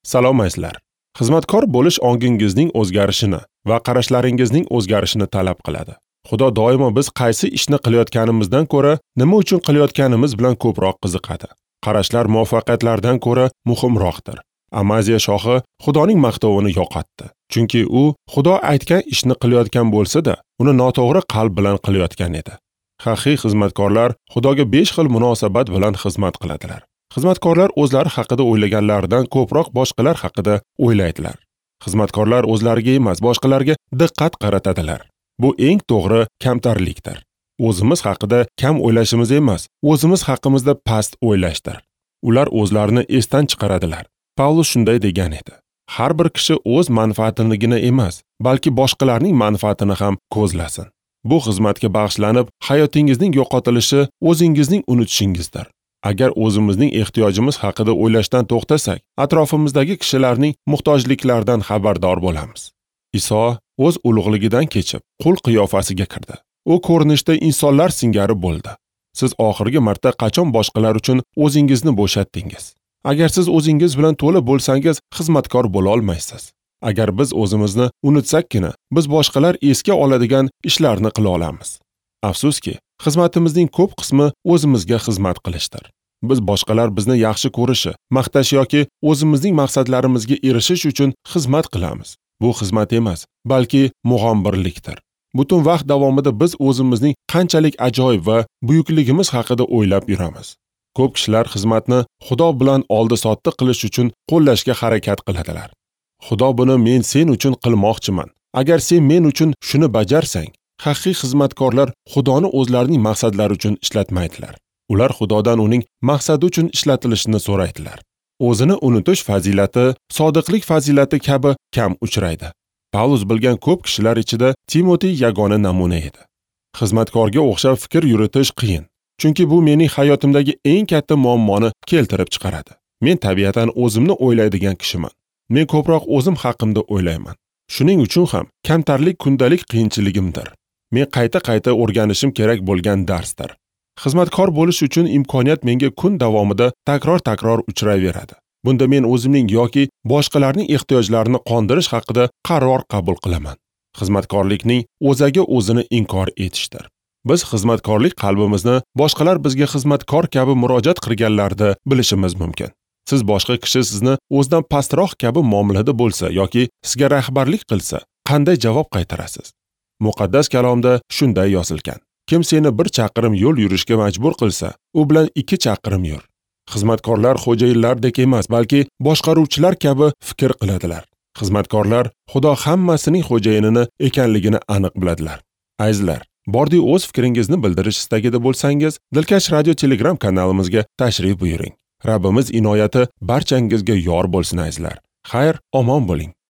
Salom aysizlar. Xizmatkor bo'lish ongingizning o'zgarishini va qarashlaringizning o'zgarishini talab qiladi. Xudo doimo biz qaysi ishni qilayotganimizdan ko'ra, nima uchun qilayotganimiz bilan ko'proq qiziqadi. Qarashlar muvaffaqiyatlardan ko'ra muhimroqdir. Amaziya shohi Xudoning maqtovini yo'qotdi. Chunki u Xudo aytgan ishni qilayotgan bo'lsa-da, uni noto'g'ri qalb bilan qilayotgan edi. Haqiqiy xizmatkorlar Xudoga 5 xil munosabat bilan xizmat qiladilar. Xizmatkorlar o'zlari haqida o'ylaganlaridan ko'proq boshqalar haqida o'ylaydilar. Xizmatkorlar o'zlariga emas, boshqalarga diqqat qaratadilar. Bu eng to'g'ri kamtarlikdir. O'zimiz haqida kam o'ylashimiz emas, o'zimiz haqimizda past o'ylashdir. Ular o'zlarini esdan chiqaradilar. Pavlus shunday degan edi. Har bir kishi o'z manfaatinigina emas, balki boshqalarning manfaatini ham ko'zlasin. Bu xizmatga bag'ishlanib, hayotingizning yo'qotilishi o'zingizning unutishingizdir. Agar o'zimizning ehtiyojimiz haqida o'ylashdan to'xtasak, atrofimizdagi kishilarning muhtojliklaridan xabardor bo'lamiz. Iso o'z ulug'ligidan kechib, qul qiyofasiga kirdi. U ko'rinishda insonlar singari bo'ldi. Siz oxirgi marta qachon boshqalar uchun o'zingizni bo'shatdingiz? Agar siz o'zingiz bilan to'la bo'lsangiz, xizmatkor bo'la olmaysiz. Agar biz o'zimizni unutsakkina, biz boshqalar esga oladigan ishlarni qila olamiz. Afsuski, xizmatimizning ko'p qismi o'zimizga xizmat qilishdir. Biz boshqalar bizni yaxshi ko'rishi, maqtash yoki o'zimizning maqsadlarimizga erishish uchun xizmat qilamiz. Bu xizmat emas, balki mug'ombirlikdir. Butun vaqt davomida biz o'zimizning qanchalik ajoyib va buyukligimiz haqida o'ylab yuramiz. Ko'p kishilar xizmatni Xudo bilan oldi-sotdi qilish uchun qo'llashga harakat qiladilar. Xudo buni men sen uchun qilmoqchiman. Agar sen men uchun shuni bajarsang, haqiqiy xizmatkorlar Xudoni o'zlarining maqsadlari uchun ishlatmaydilar. Ular Xudodan uning maqsadi uchun ishlatilishini so'raydilar. O'zini unutish fazilati, sodiqlik fazilati kabi kam uchraydi. Pavlus bilgan ko'p kishilar ichida Timotey yagona namuna edi. Xizmatkorga o'xshab fikr yuritish qiyin. Chunki bu mening hayotimdagi eng katta muammoni keltirib chiqaradi. Men tabiatan o'zimni o'ylaydigan kishiman. Men ko'proq o'zim haqimda o'ylayman. Shuning uchun ham kamtarlik kundalik qiyinchiligimdir. Men qayta o'rganishim kerak bo'lgan darsdir. Xizmatkor bo'lish uchun imkoniyat menga kun davomida takror uchrayveradi. Bunda men o'zimning yoki boshqalarning ehtiyojlarini qondirish haqida qaror qabul qilaman. Xizmatkorlikning o'zaga o'zini inkor etishdir. Biz xizmatkorlik qalbimizni boshqalar bizga xizmatkor kabi murojaat qilganlarida bilishimiz mumkin. Siz boshqa kishi sizni o'zidan pastroq kabi muomalada bo'lsa yoki sizga rahbarlik qilsa, qanday javob qaytarasiz? Muqaddas kalomda shunday yozilgan. Kim seni 1 chaqirim yo'l yurishga majbur qilsa, u bilan 2 chaqirim yur. Xizmatkorlar xo'jayinlardek emas, balki boshqaruvchilar kabi fikr qiladilar. Xizmatkorlar Xudo hammasining xo'jayinini ekanligini aniq biladilar. Azizlar, Bordi o'z fikringizni bildirish istagida bo'lsangiz, Dilkash radio Telegram kanalimizga tashrif buyuring. Rabbimiz inoyati barchangizga yor bo'lsin azizlar. Xayr, omon bo'ling.